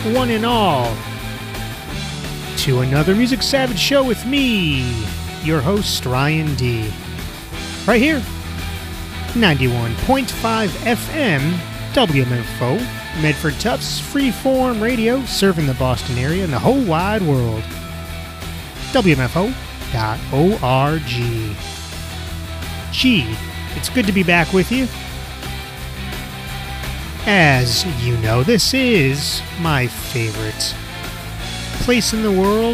one and all, to another Music Savage show with me, your host, Ryan D. Right here, 91.5 FM, WMFO, Medford Tufts, freeform radio, serving the Boston area and the whole wide world. WMFO.org. Gee, it's good to be back with you. As you know, this is my favorite place in the world.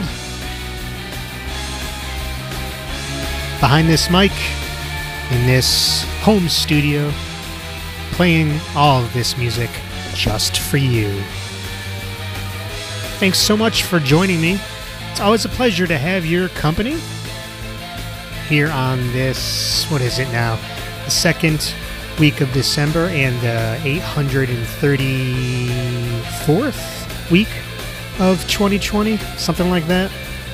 Behind this mic, in this home studio, playing all of this music just for you. Thanks so much for joining me. It's always a pleasure to have your company here on this, what is it now, the second week of December and the 834th week of 2020, something like that.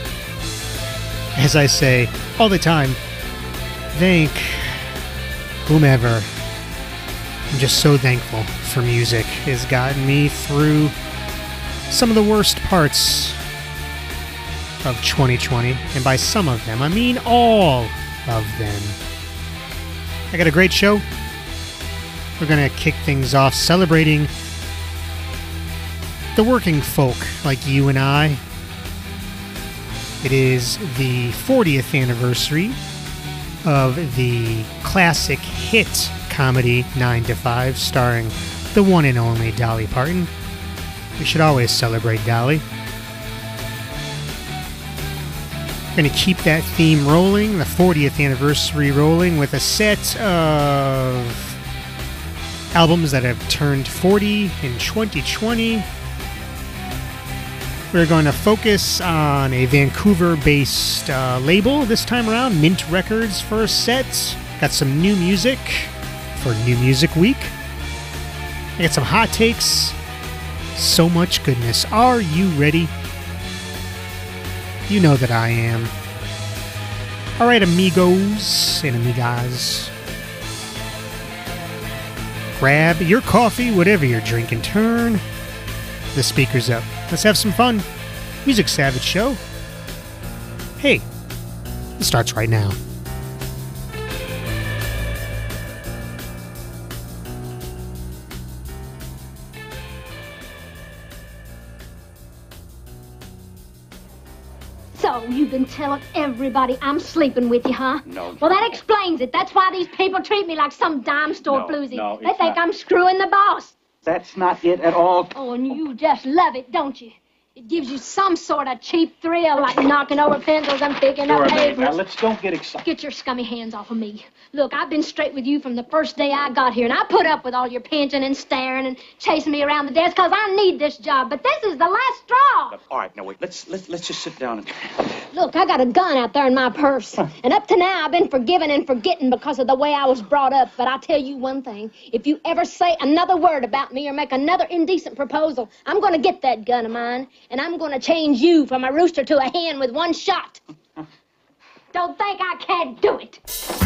As I say all the time, thank whomever. I'm just so thankful for music. It has gotten me through some of the worst parts of 2020, and by some of them, I mean all of them. I got a great show. We're going to kick things off celebrating the working folk like you and I. It is the 40th anniversary of the classic hit comedy 9 to 5, starring the one and only Dolly Parton. We should always celebrate Dolly. We're going to keep that theme rolling, the 40th anniversary rolling, with a set of albums that have turned 40 in 2020. We're going to focus on a Vancouver-based label this time around, Mint Records, for a set. Got some new music for New Music Week. I got some hot takes. So much goodness. Are you ready? You know that I am. All right, amigos and amigas. Grab your coffee, whatever you're drinking. Turn the speakers up. Let's have some fun. Music Savage Show. Hey, it starts right now. So, you've been telling everybody I'm sleeping with you, huh? No. Well, that explains it. That's why these people treat me like some dime store floozy. No, they think I'm screwing the boss. That's not it at all. Oh, and you just love it, don't you? It gives you some sort of cheap thrill, like knocking over pencils and picking up pavements. Now, don't get excited. Get your scummy hands off of me. Look, I've been straight with you from the first day I got here, and I put up with all your pinching and staring and chasing me around the desk because I need this job, but this is the last straw. All right, now wait. Let's just sit down and... Look, I got a gun out there in my purse, and up to now I've been forgiving and forgetting because of the way I was brought up, but I'll tell you one thing. If you ever say another word about me or make another indecent proposal, I'm going to get that gun of mine, and I'm going to change you from a rooster to a hen with one shot. Don't think I can't do it.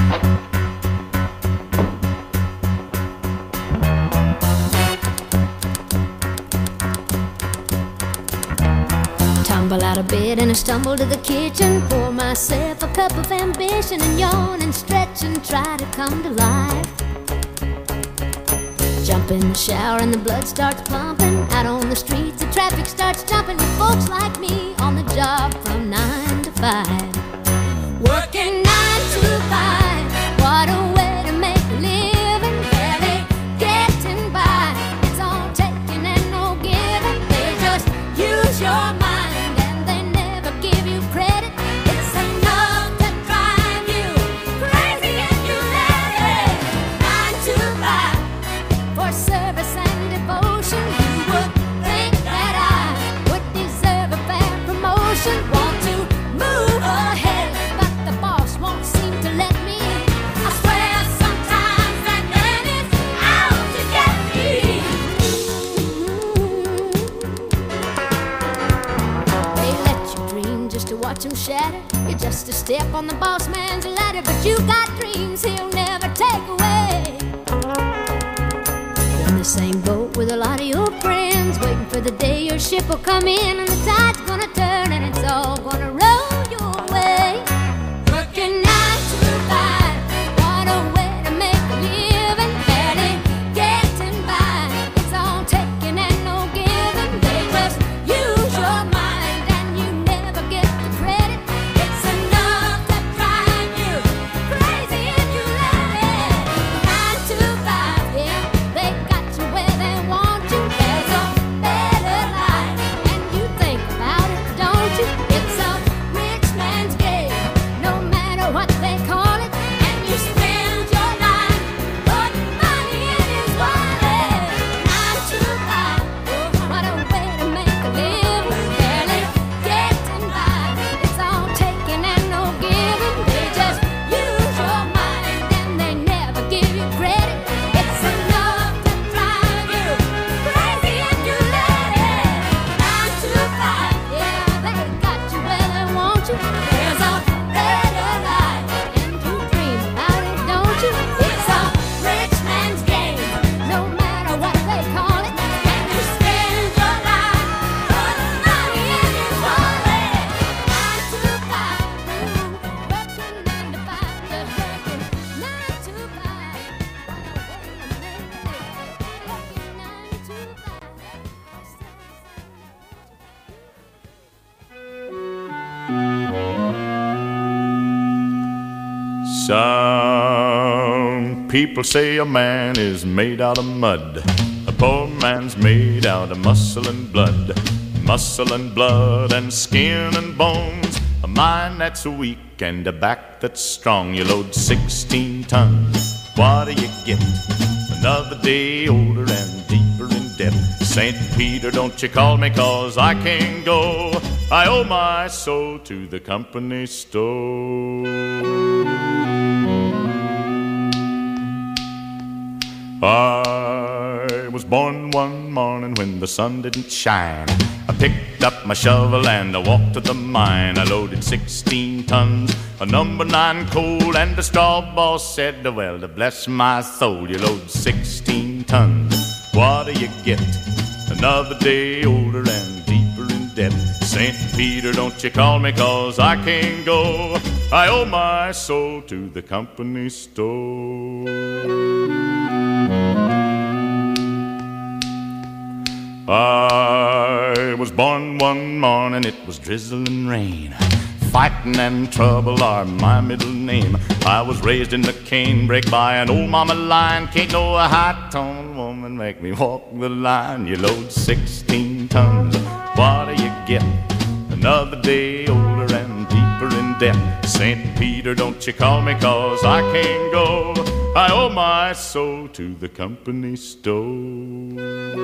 Tumble out of bed and I stumble to the kitchen, pour myself a cup of ambition and yawn and stretch and try to come to life. Jump in the shower and the blood starts pumping. Out on the streets the traffic starts jumping with folks like me on the job from 9 to 5. Working 9 to 5, what a way to make a living. Barely getting by, it's all taking and no giving. They just use your mind. Want to move ahead, but the boss won't seem to let me. I swear sometimes that man is out to get me. They let you dream just to watch him shatter. You're just a step on the boss man's ladder, but you got dreams he'll never take away. In the same boat with a lot of your friends, waiting for the day day your ship will come in and the tide's gonna turn and it's all gonna roll your way. Working 9 to 5, what a way to make a living, barely getting by. It's all taking and no giving. They just use your mind and you never get the credit. It's enough to drive you crazy if you let it. 9 to 5, yeah, they got you where they want you. There's a better life, and you think about it, don't you? It's a rich man's game, no matter what they call it. And you spend your life putting money in his wallet. 9 to 5, oh, what a way to make a living, barely getting by. It's all taking and no giving. They just use your mind and they never give you credit. It's enough to drive you crazy if you let it. 9 to 5, yeah, they got you where they want you. There's a better life, and you dream about it, don't you? It's a rich man's game, no matter what they call it. And you spend your life putting money in his wallet. 9 to 5, working 9 to 5, just working 9 to 5. What a way to make a living, working 9 to 5. Some people say a man is made out of mud. A poor man's made out of muscle and blood. Muscle and blood and skin and bones. A mind that's weak and a back that's strong. You load 16 tons. What do you get? Another day older and deeper in debt. St. Peter, don't you call me 'cause I can't go. I owe my soul to the company store. I was born one morning when the sun didn't shine. I picked up my shovel and I walked to the mine. I loaded 16 tons of number 9 coal, and the straw boss said, well, to bless my soul, you load 16 tons. What do you get? Another day older and deeper in debt. St. Peter, don't you call me 'cause I can't go. I owe my soul to the company store. I was born one morning, it was drizzling rain. Fighting and trouble are my middle name. I was raised in the canebrake by an old mama lion. Can't no high-toned woman make me walk the line. You load 16 tons, what do you get? Another day older and deeper in debt. St. Peter, don't you call me 'cause I can't go. I owe my soul to the company store.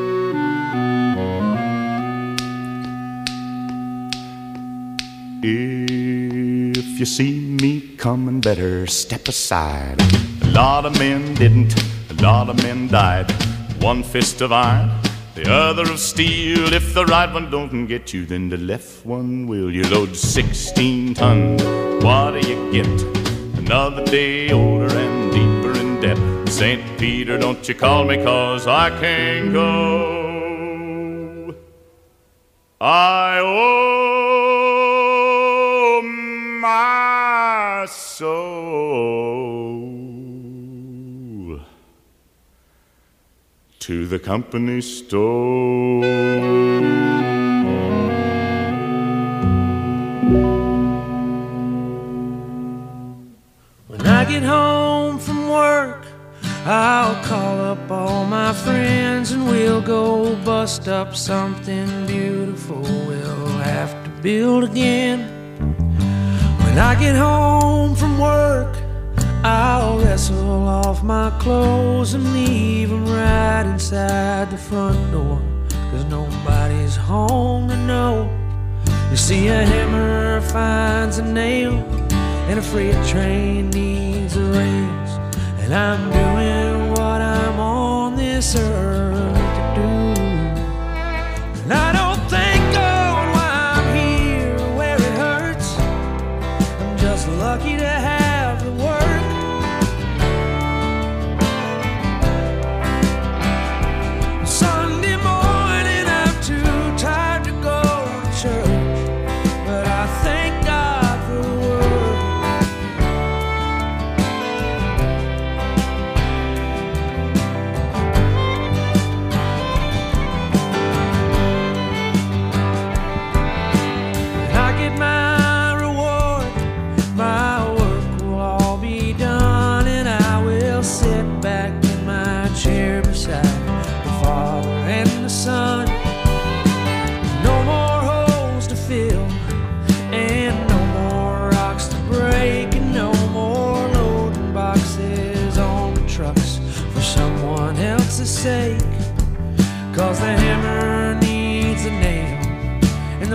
If you see me coming, better step aside. A lot of men didn't, a lot of men died. One fist of iron, the other of steel. If the right one don't get you, then the left one will. You load 16 tons, what do you get? Another day older and deeper in debt. St. Peter, don't you call me 'cause I can't go. I owe my soul to the company store. When I get home from work, I'll call up all my friends and we'll go bust up something beautiful we'll have to build again. When I get home from work, I'll wrestle off my clothes and leave them right inside the front door, 'cause nobody's home to know. You see, a hammer finds a nail and a freight train needs a race, and I'm doing what I'm on this earth to do. And I don't think on why I'm here where it hurts. I'm just lucky to have the work. Sunday morning I'm too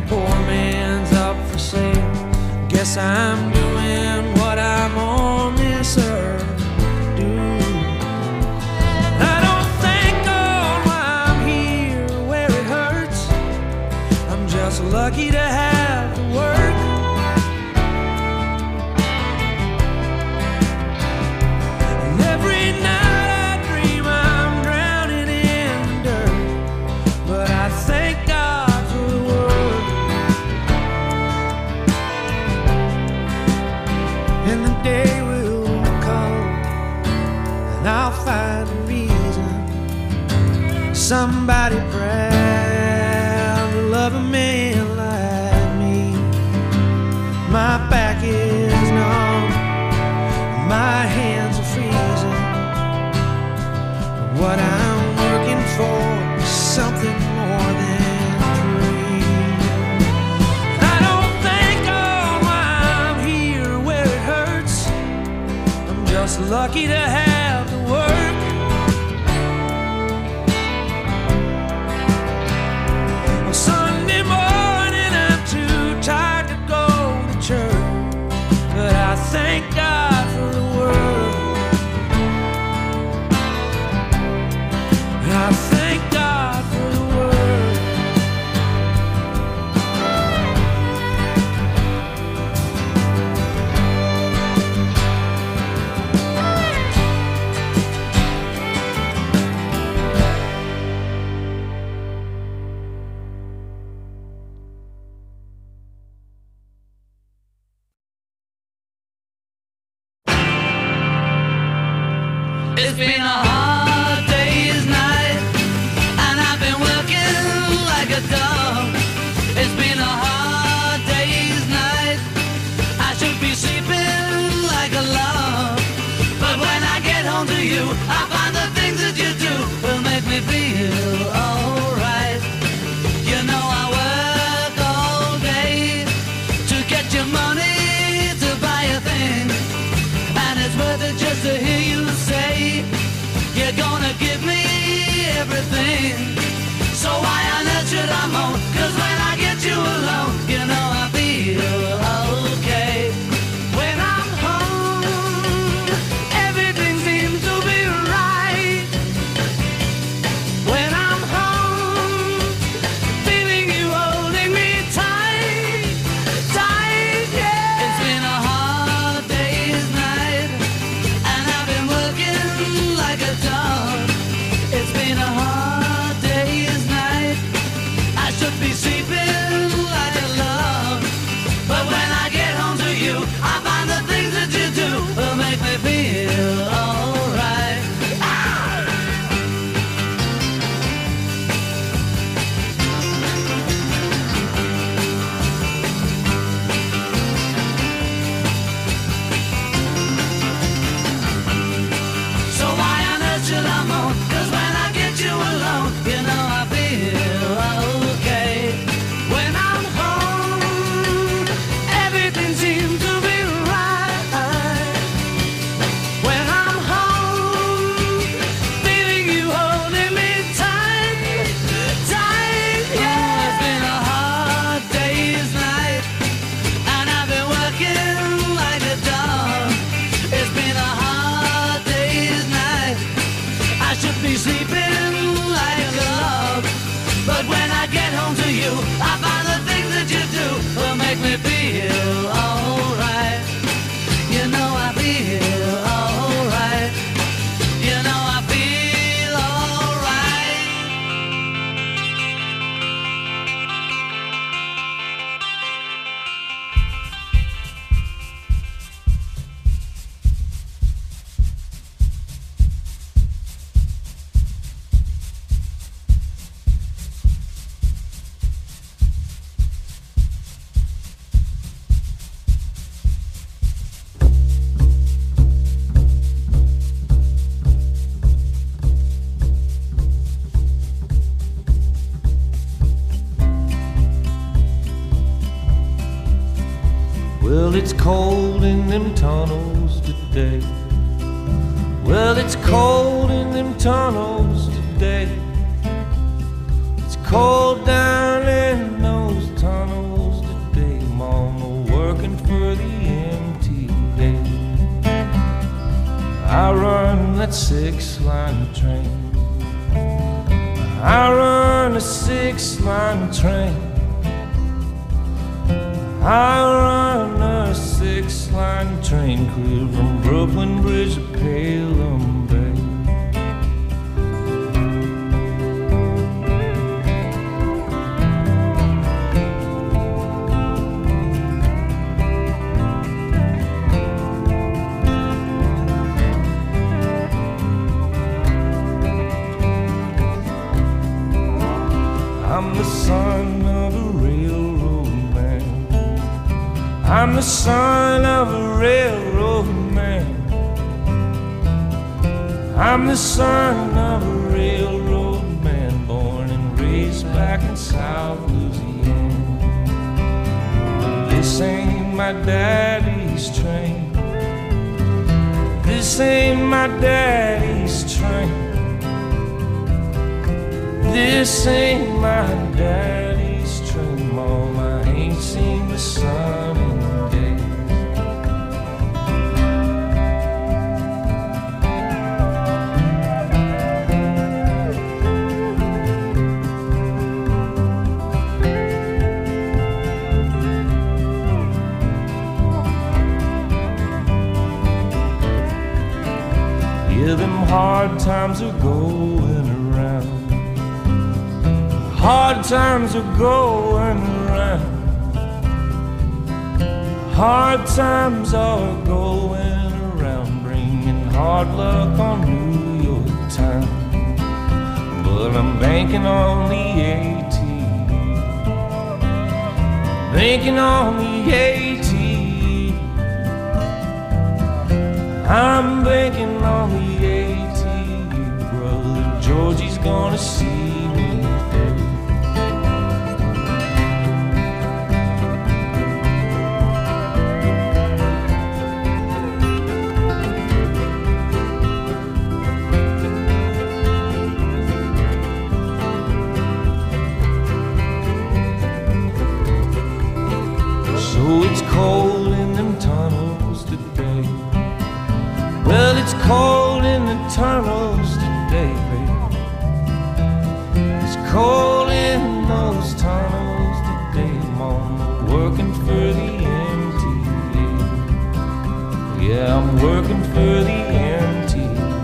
poor man's up for sale. Guess I'm doing what I'm on this earth do. I don't thank God why I'm here where it hurts. I'm just lucky to have to work. And every night I dream I'm drowning in dirt, but I thank God for the work. And the day will come, and I'll find a reason. Somebody proud to love a man like me. My back is numb, my hands are freezing. What I'm working for is something more than a dream. I don't thank God why I'm here where it hurts. I'm just lucky to have to work. On Sunday morning I'm too tired to go to church, but I thank God for the word. I thank God for the word. It's been a hard day's night, and I've been working like a dog. It's been a hard day's night. I should be sleeping like a log, but when I get home to you, I find the things that you do will make me feel alright. You know I work all day to get your money to buy a thing, and it's worth it just to hear you say you're gonna give me everything. So why on earth should I moan? 'Cause when I get you alone, you know I feel okay. When I'm home, everything seems to be right. When I'm home, feeling you holding me tight, tight, yeah. It's been a hard day's night, and I've been working like a dog. It's been a hard day's night. I should be sleeping like a log, but when I get home to you, I find the things that you do will make me feel alright. So why on earth should I moan? 'Cause when I get you alone, you know I feel okay. When I'm home, everything seems to be right. When I'm home, feeling you holding me tight, tight, yeah. It's been a hard day's night, and I've been working like a dog. It's been a hard day's night. I should be sleeping like a log, but when I get home to you, I find the things that you do will make me feel alright. You know I feel alright. You know I feel alright. Well, it's cold in them tunnels today. Well, it's cold in them tunnels today. It's cold down in those tunnels. I run that 6-line train. I run a 6-line train. I run a 6-line train clear from Brooklyn Bridge to Pelham Bay. I'm the son of a railroad man. I'm the son of a railroad man. I'm the son of a railroad man, born and raised back in South Louisiana. This ain't my daddy's train. This ain't my daddy's train. This ain't my daddy's train, Mom. I ain't seen the sun in days. Yeah, them hard times are going around. Hard times are going around. Hard times are going around, bringing hard luck on New York town. But I'm banking on the AT, banking on the AT. I'm banking on the AT. Brother Georgie's gonna see me through. So it's cold in them tunnels today. Well, it's cold in the tunnels today, baby. It's cold in those tunnels today, Mama. Working for the MTA. Yeah, I'm working for the MTA.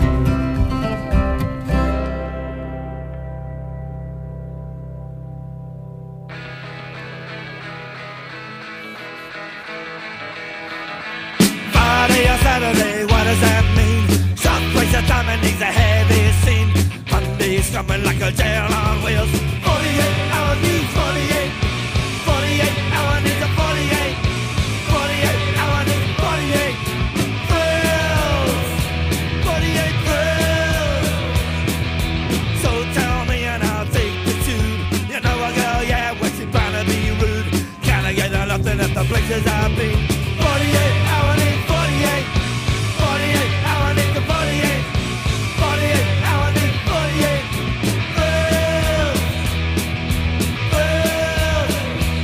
Friday or Saturday, what does that mean? Some place a time and needs a heavy scene. Monday's coming like a jail on wheels. 48-hour news, 48. 48-hour news, 48. 48-hour news, 48. Thrills, 48 thrills. So tell me and I'll take the tube. You know a girl, yeah, when she's trying to be rude. Can I get her nothing at the places I've been? 48-hour news, 48. 48-hour news, 48. 48-hour news, 48. Thrills, thrills.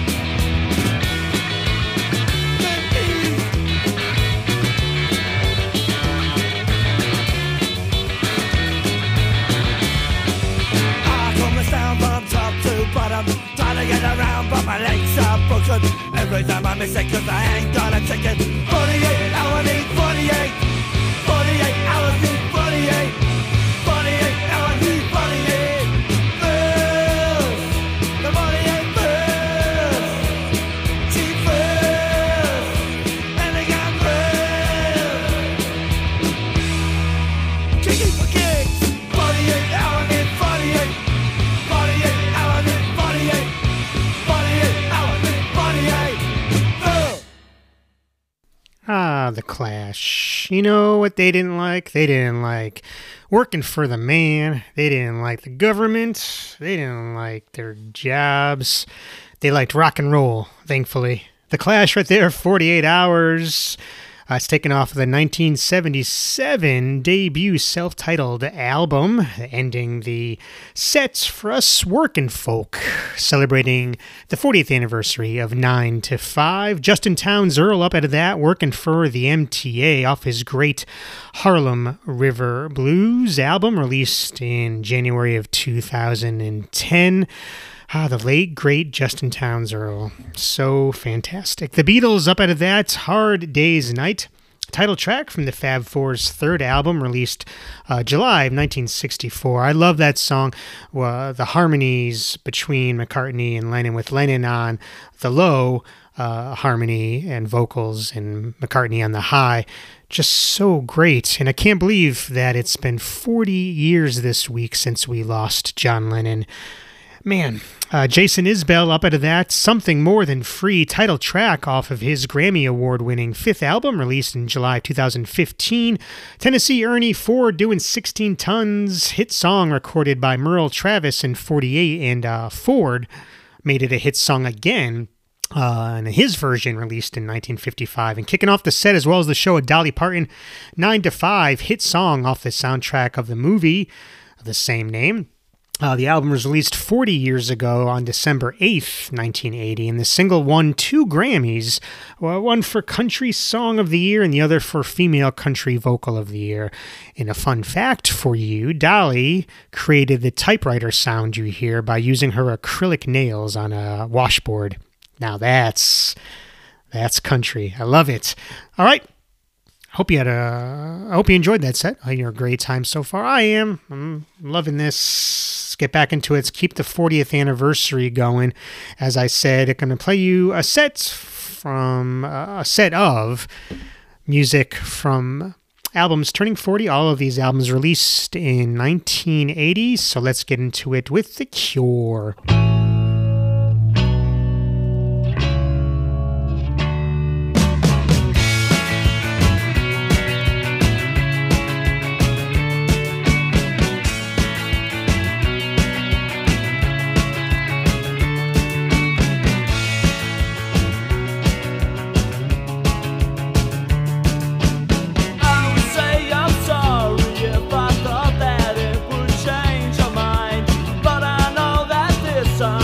I come down from top to bottom, trying to get around, but my legs are broken. Every time I miss it, cause I ain't got a ticket. 48-hour news, 48. 48-hour news, 48. 48-hour news, 48. Thrills, the 48 thrills. Cheap thrills, and they got thrills. Kicking for kicks. 48-hour news, 48. 48-hour news, 48. 48-hour news, 48. Thrills. Ah, the Clash. You know what they didn't like? They didn't like working for the man. They didn't like the government. They didn't like their jobs. They liked rock and roll, thankfully. The Clash right there, 48 hours. It's taken off the 1977 debut self-titled album, ending the sets for us working folk, celebrating the 40th anniversary of 9 to 5. Justin Townes Earle up out of that, working for the MTA off his great Harlem River Blues album, released in January of 2010. The late, great Justin Townes Earle. So fantastic. The Beatles up out of that, Hard Day's Night. Title track from the Fab Four's third album, released July of 1964. I love that song. The harmonies between McCartney and Lennon, with Lennon on the low harmony and vocals and McCartney on the high. Just so great. And I can't believe that it's been 40 years this week since we lost John Lennon. Man, Jason Isbell up out of that, Something More Than Free, title track off of his Grammy Award-winning fifth album, released in July 2015. Tennessee Ernie Ford doing 16 Tons, hit song recorded by Merle Travis in 48, and Ford made it a hit song again, and his version released in 1955. And kicking off the set as well as the show, Dolly Parton, 9 to 5, hit song off the soundtrack of the movie of the same name. The album was released 40 years ago on December 8th, 1980, and the single won 2 Grammys, one for Country Song of the Year and the other for Female Country Vocal of the Year. And a fun fact for you, Dolly created the typewriter sound you hear by using her acrylic nails on a washboard. Now that's country. I love it. All right. I hope you enjoyed that set. I had a great time so far. I am. I'm loving this. Let's get back into it. Let's keep the 40th anniversary going. As I said, I'm going to play you a set of music from albums turning 40. All of these albums released in 1980. So let's get into it with The Cure. Sun.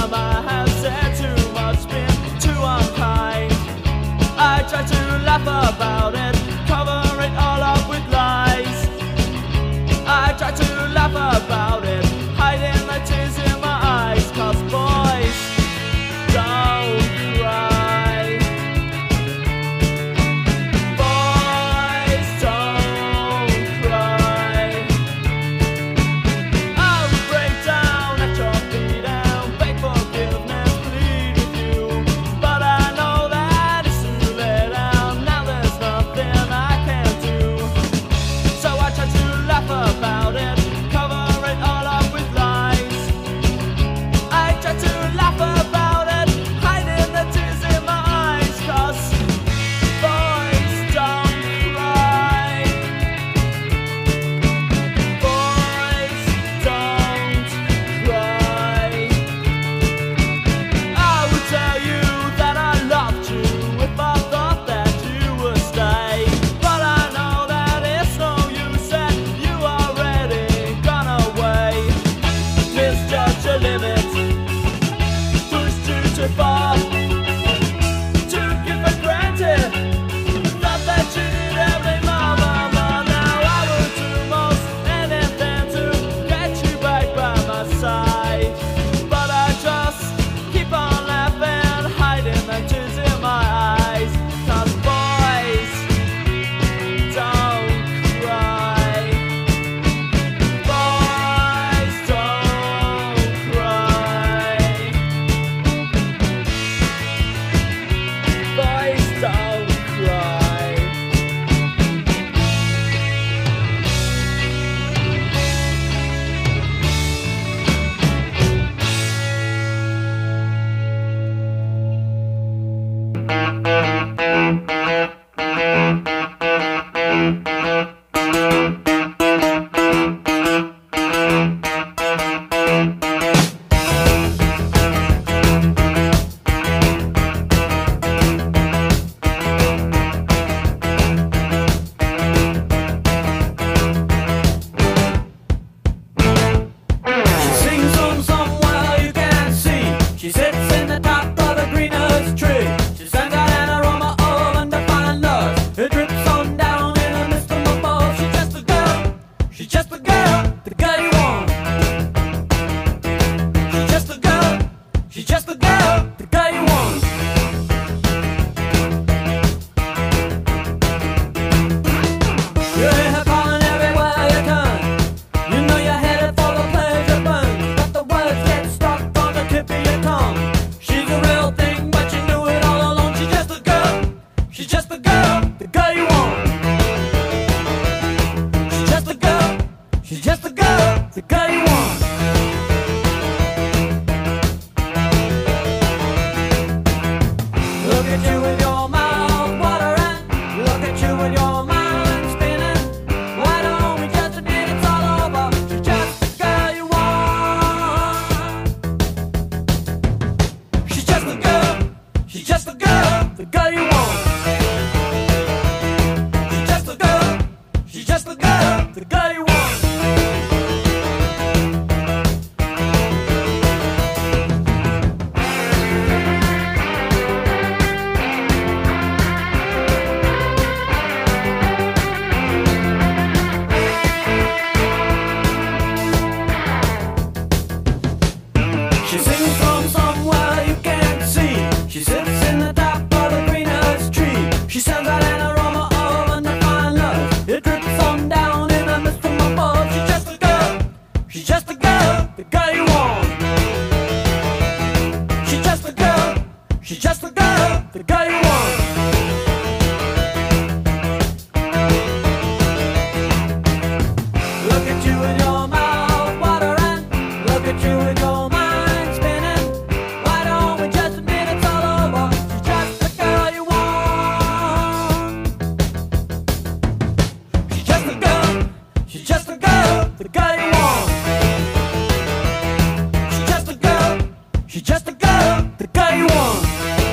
She's just the girl you want. She's just the girl, she's just the girl you want. You hear her calling everywhere you turn. You know you're headed for the pleasure burn, but the words get stuck on the tip of your tongue. She's a real thing, but you knew it all along. She's just a girl, she's just the girl you want. She's just a girl, she's just the girl you want. Look at you with your mouth watering. Look at you with your mind spinning. Why don't we just admit it's all over? She's just the girl you want. She's just the girl, she's just the girl you want. She's just the girl, she's just the girl you want. She sings from somewhere you can't see. She sits in the top of the greenest tree. She sends out an aroma of undefined love. It drips on down in the mist from above. She's just a girl, she's just a girl you want. She's just a girl, she's just a girl you want. Look at you with your mouth watering. Look at you with your mind spinning. Why don't we just admit it's all over? She's just the girl you want. She's just the girl, she's just the girl you want. She's just the girl, she's just the girl you want.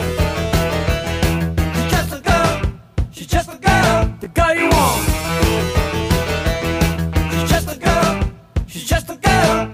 She's just the girl, she's just the girl you want. She's just the girl, she's just the girl.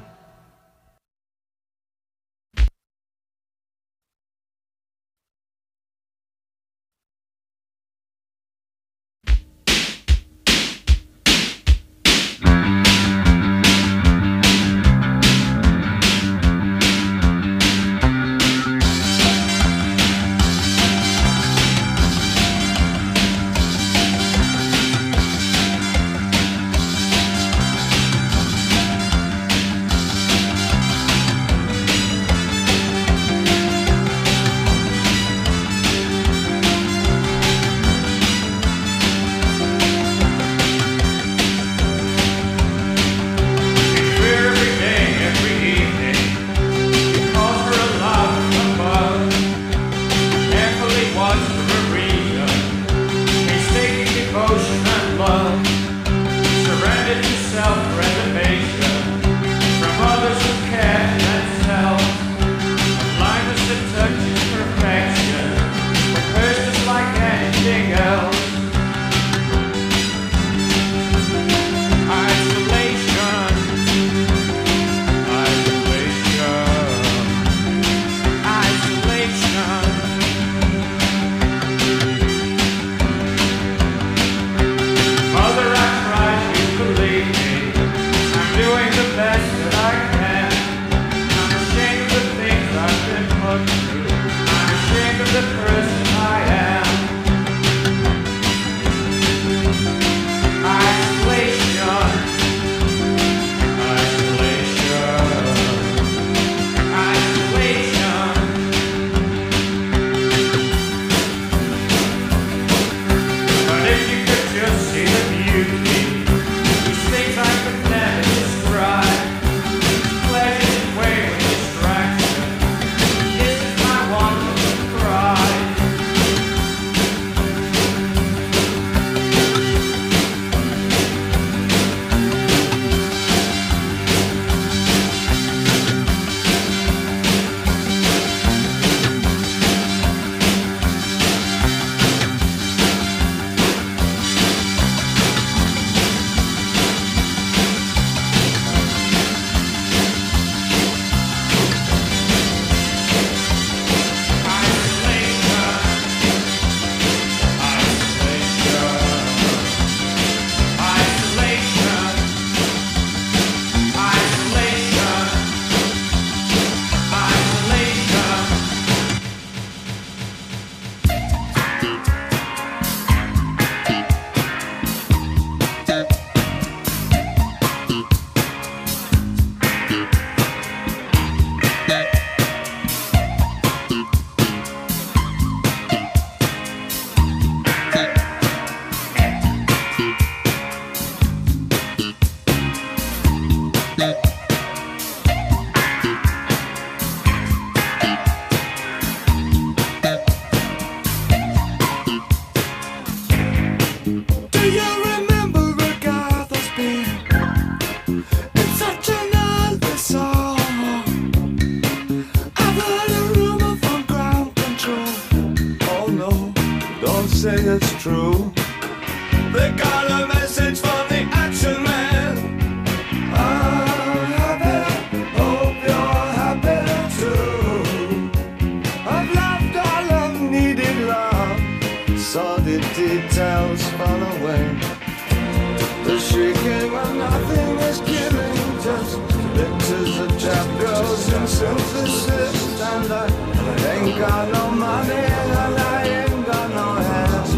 got no money and I ain't got no hands.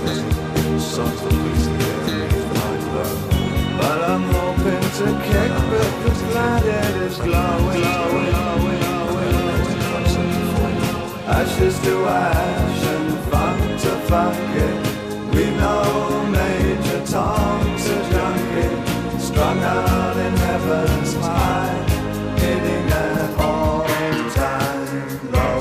But I'm hoping to kick because glad it is glowing. Ashes to ash and funk to funk it. We know Major Tom's a junkie, strung out in heaven's high, hitting an all-time low.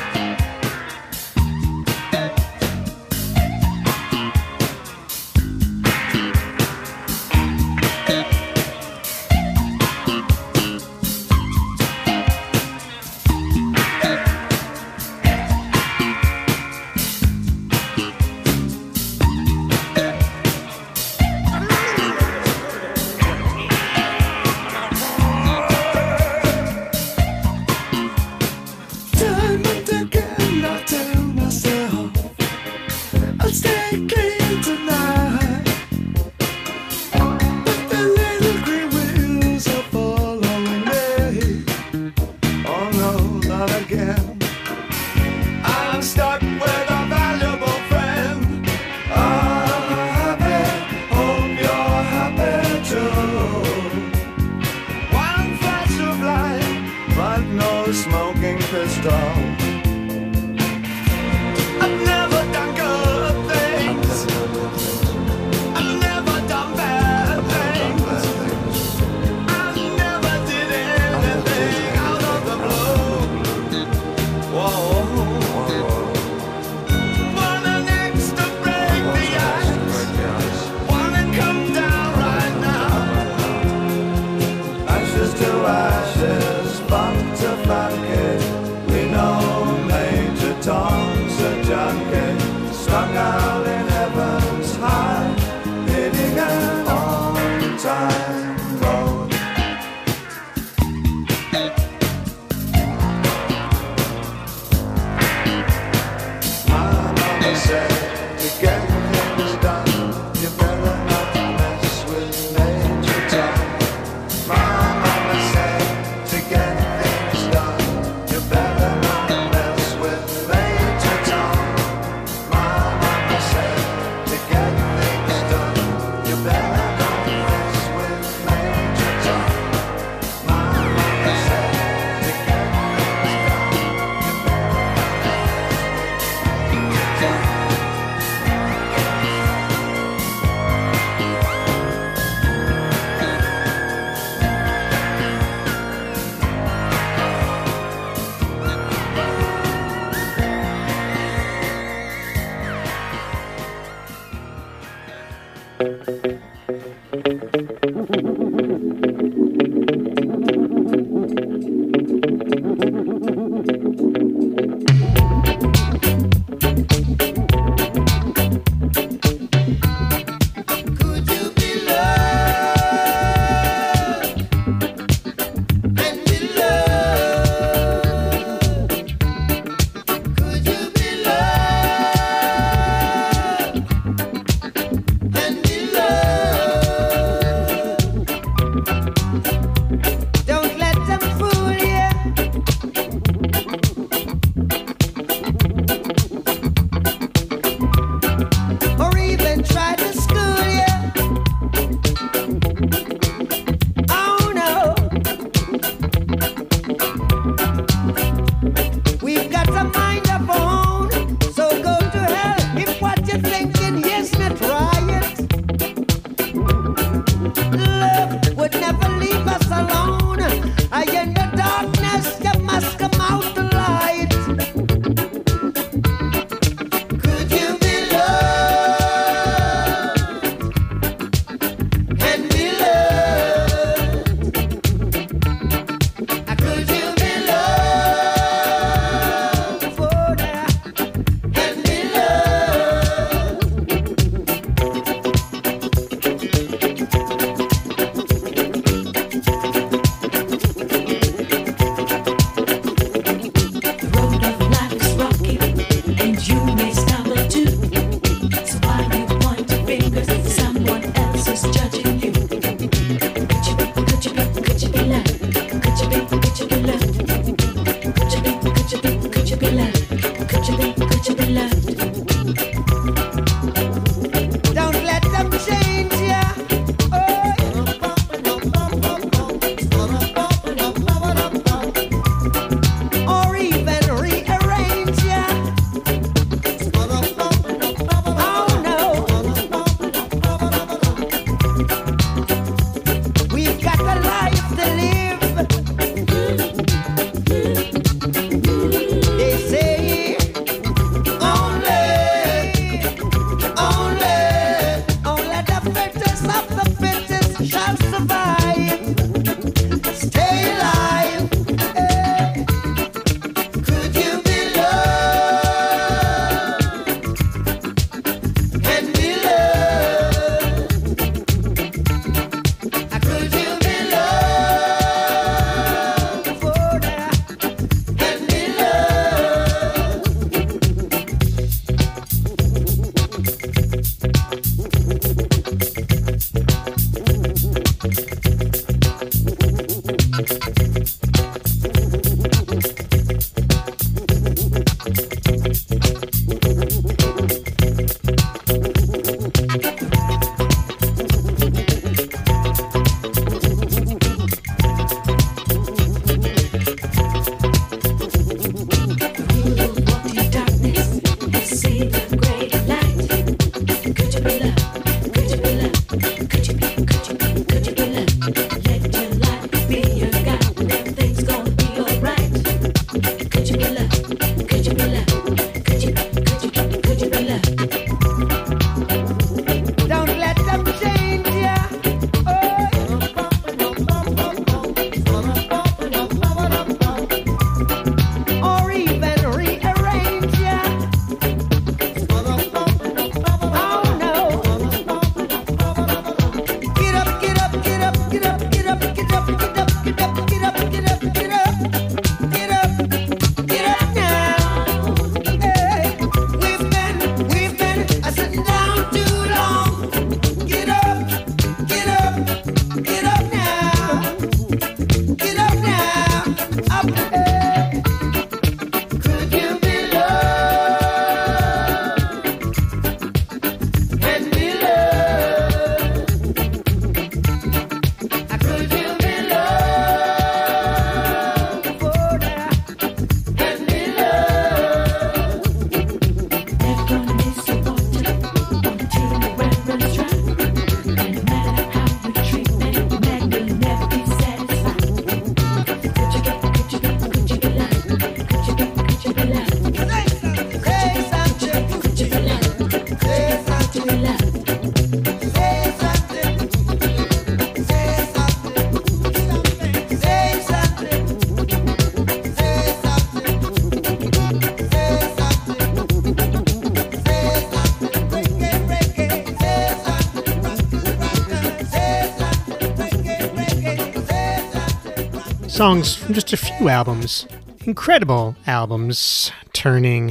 Smoking pistol. I've never done good things. I've never done bad things. I never did anything out of the blue. Whoa. Want an axe to break the ice. Wanna come down right now. Ashes to ashes, funk to funk it. We know Major Tom's a junkie, strung out in heaven's high, hitting an all-time road. My mama said, to get things done, you better not mess with Major Tom. My mama said, to get things done, you better not mess with Major Tom. My mama said, to get things done, you better not mess with Major Tom. My mama said, to get things done, you better not Could you be loved and be loved? Could you be loved and be loved? Songs from just a few albums, incredible albums, turning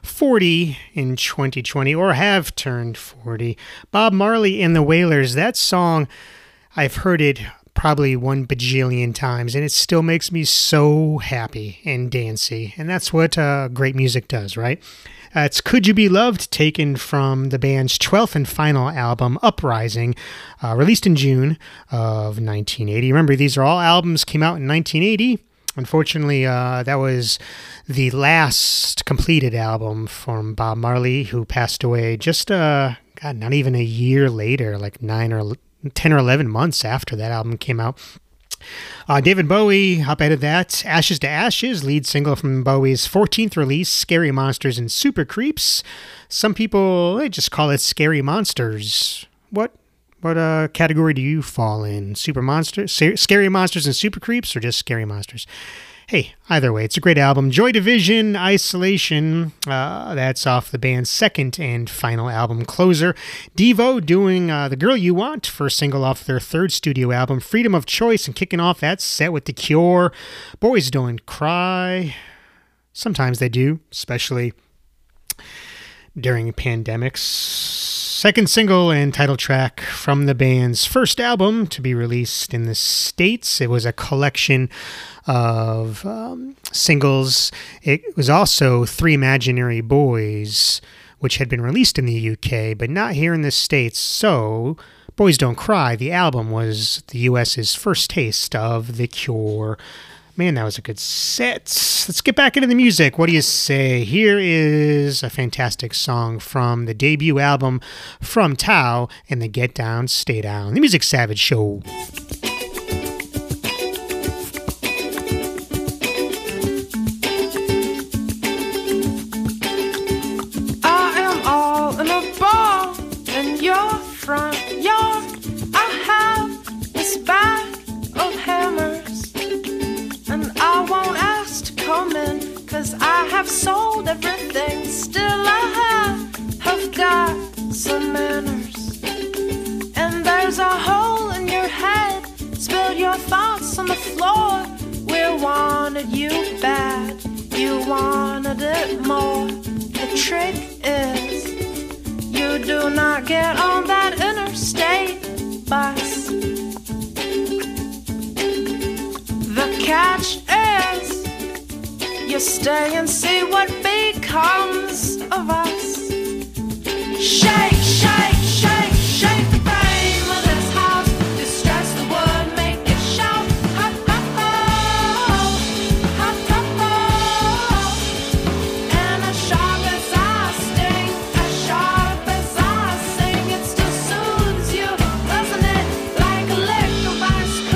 40 in 2020, or have turned 40. Bob Marley and the Wailers, that song, I've heard it probably 1 bajillion times, and it still makes me so happy and dancey, and that's what great music does, right? It's Could You Be Loved, taken from the band's 12th and final album, Uprising, released in June of 1980. Remember, these are all albums came out in 1980. Unfortunately, that was the last completed album from Bob Marley, who passed away just, not even a year later, like 10 or 11 months after that album came out. David Bowie updated that. Ashes to Ashes, lead single from Bowie's 14th release, Scary Monsters and Super Creeps. Some people, they just call it Scary Monsters. What category do you fall in? Scary Monsters and Super Creeps, or just Scary Monsters? Hey, either way, it's a great album. Joy Division, Isolation, that's off the band's second and final album, Closer. Devo doing The Girl You Want, first single off their third studio album, Freedom of Choice, and kicking off that set with The Cure. Boys Don't Cry. Sometimes they do, especially during pandemics. Second single and title track from the band's first album to be released in the States. It was a collection of singles. It was also Three Imaginary Boys, which had been released in the UK, but not here in the States. So, Boys Don't Cry, the album, was the US's first taste of The Cure. Man, that was a good set. Let's get back into the music. What do you say? Here is a fantastic song from the debut album from Tao and the Get Down, Stay Down, the Music Savage Show. I am all in a ball in your front yard. I have this bag of hammers, and I won't ask to come in, 'cause I have sold everything. Still I have got some manners. And there's a hole in your head, spilled your thoughts on the floor. We wanted you bad, you wanted it more. The trick is, you do not get on that interstate bus. The catch is, you stay and see what becomes of us. Shake, shake, shake, shake the frame of this house. Distress the wood, make it shout. Hot, hot, hot, hot, hot, hot. And as sharp as I sting, as sharp as I sing, it still soothes you, doesn't it? Like a lick of ice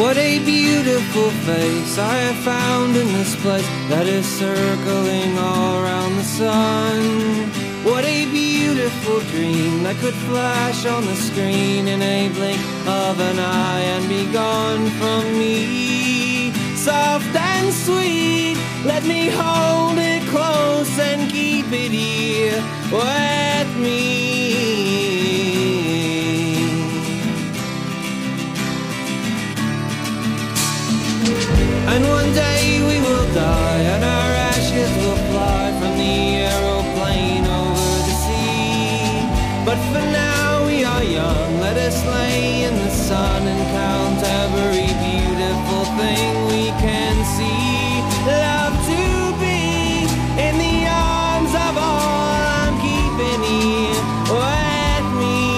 What a beautiful face I have found in this place that is circling all around the sun. What a beautiful dream that could flash on the screen in a blink of an eye and be gone from me. Soft and sweet, let me hold it close and keep it here with me. And one day we will die and our ashes will fly from the aeroplane over the sea. But for now we are young, let us lay in the sun and count every beautiful thing we can see. Love to be in the arms of all I'm keeping here with me.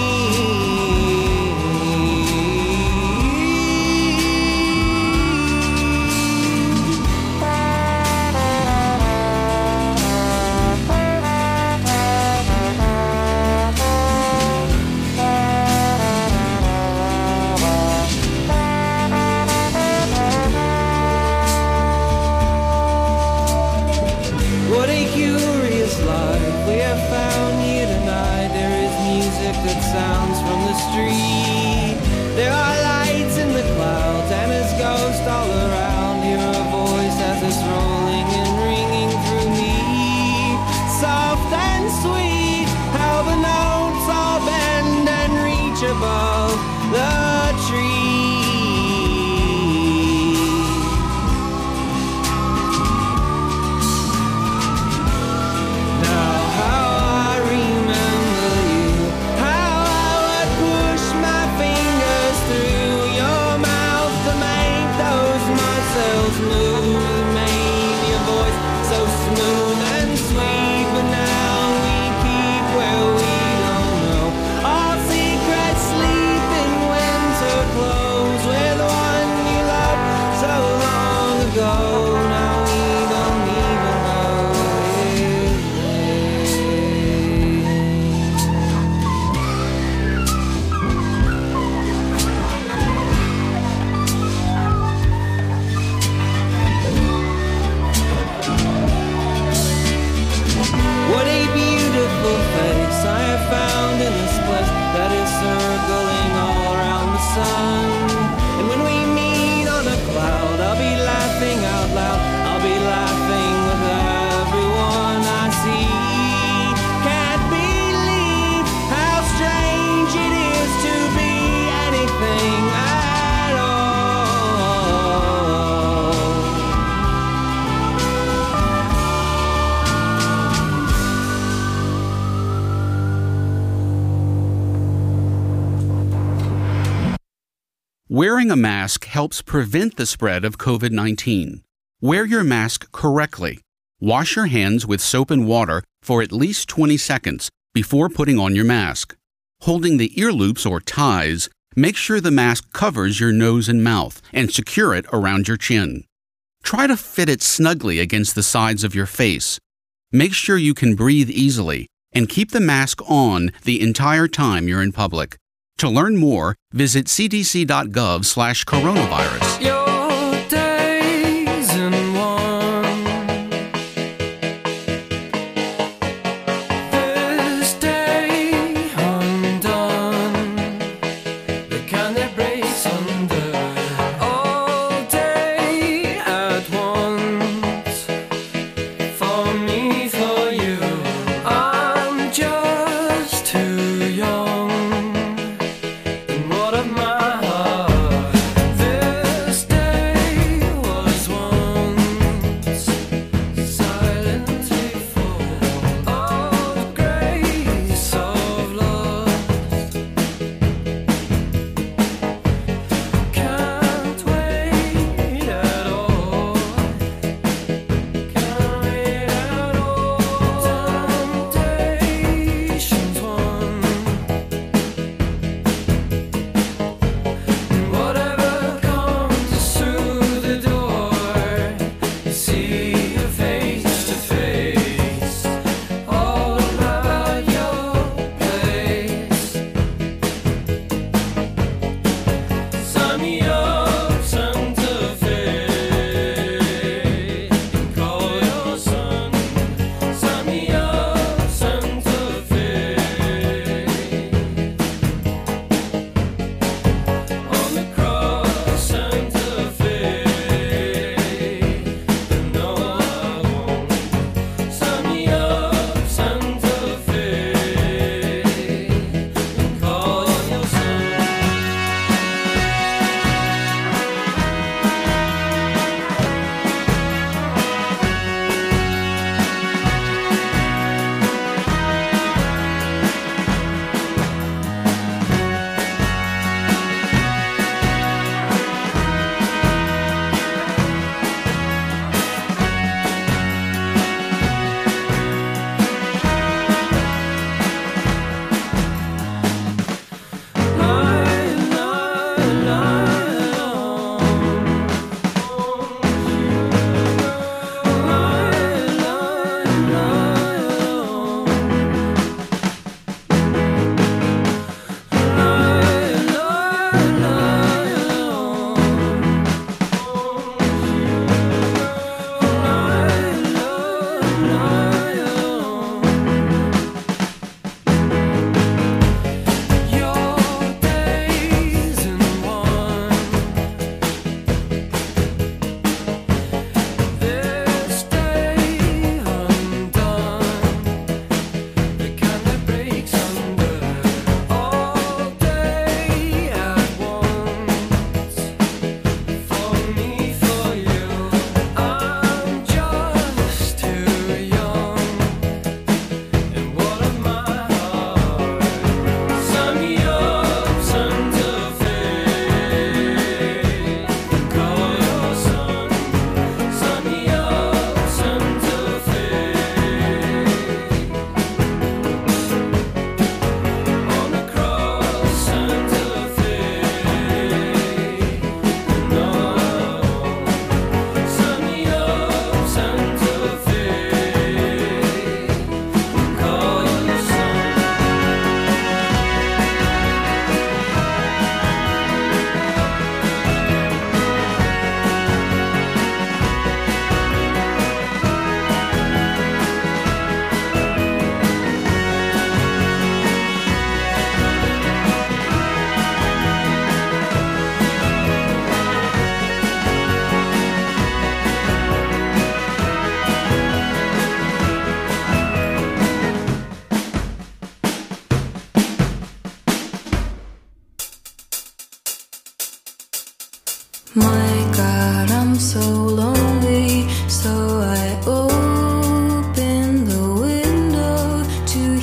What a curious life we have found here tonight. There is music that sounds from the street. There are lights in the clouds and there's ghosts all around. Hear a voice as it's rolling and ringing through me. Soft and sweet, how the notes all bend and reach above the tree. Wearing a mask helps prevent the spread of COVID-19. Wear your mask correctly. Wash your hands with soap and water for at least 20 seconds before putting on your mask. Holding the ear loops or ties, make sure the mask covers your nose and mouth and secure it around your chin. Try to fit it snugly against the sides of your face. Make sure you can breathe easily and keep the mask on the entire time you're in public. To learn more, visit cdc.gov/coronavirus. Your days in one. This day undone. The kind that breaks under. All day at once. For me, for you. I'm just too young. Of my heart, this day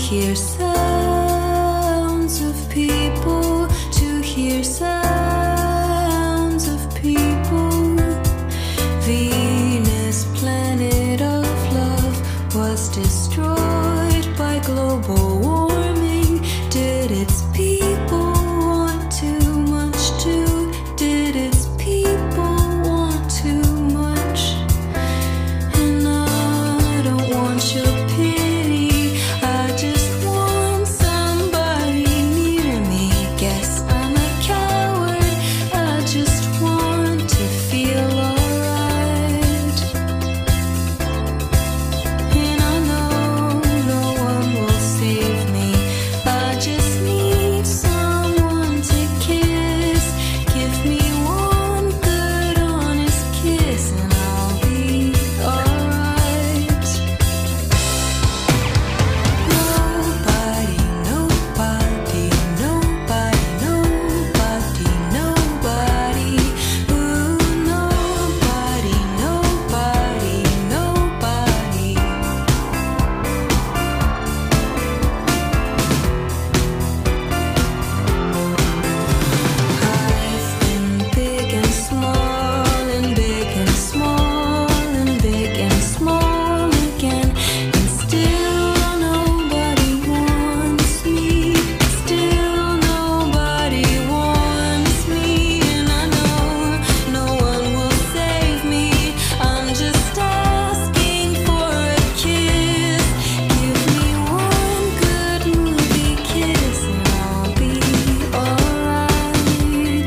hear sounds of people, to hear sounds of people. Venus, planet of love, was destroyed by global warming. Did its people want too much too? Did its people want too much? And I don't want your pity, I just want somebody near me. Guess I'm a coward, I just want to feel alright. And I know no one will save me, I just need someone to kiss. Give me one good honest kiss and I'll be alright. Nobody, nobody, nobody, nobody, nobody. Ooh, nobody, nobody, nobody. I've been big and small and big and small and big and small again, and still nobody wants me. Still nobody wants me, and I know no one will save me. I'm just asking for a kiss. Give me one good movie kiss and I'll be alright.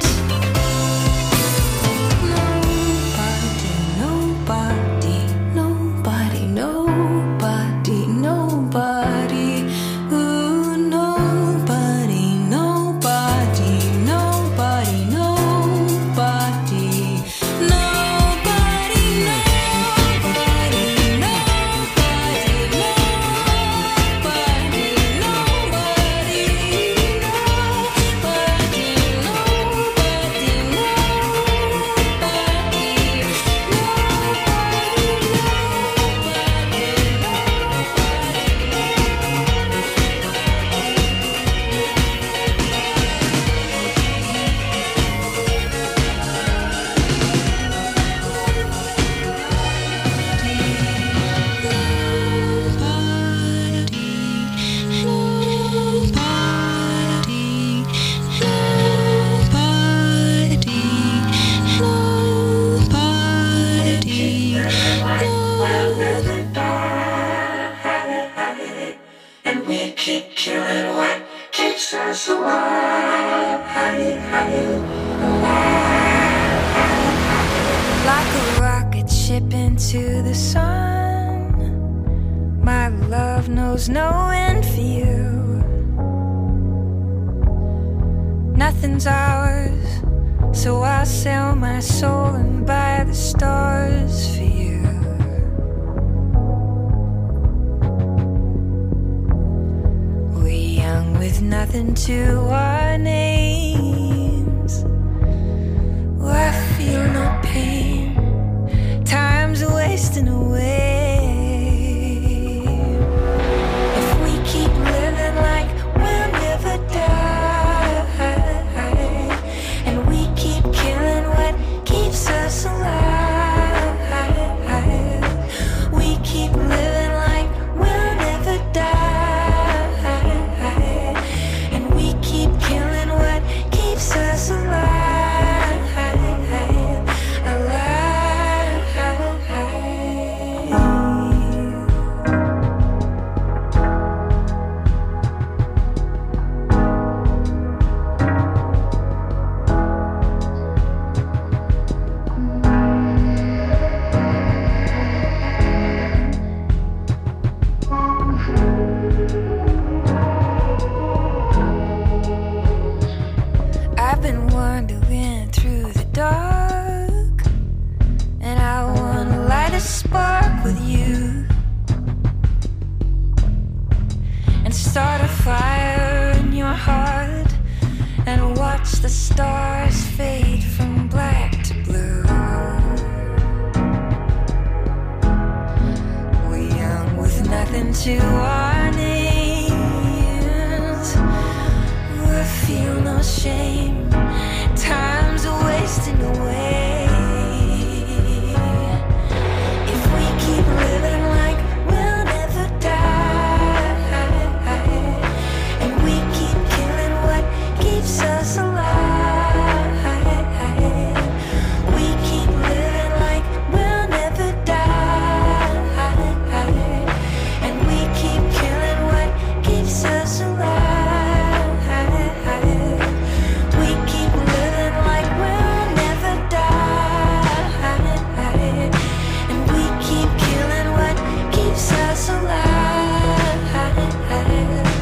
Nobody, nobody, nobody, nobody. Ooh, nobody, nobody, nobody, nobody. Nobody, nobody, nobody, and we keep killing what keeps us alive. Like a rocket ship into the sun, my love knows no end for you. Nothing's ours, so I'll sell my soul and buy the stars for you. We're young with nothing to our names. Oh, I feel no pain, time's wasting away. If we keep living like we'll never die, and we keep killing what keeps us alive, we keep living like we'll never die, and we keep killing what keeps us alive. I've been wandering through the dark, and I wanna light a spark with you and start a fire in your heart and watch the stars fade from black to blue. We're young with nothing to our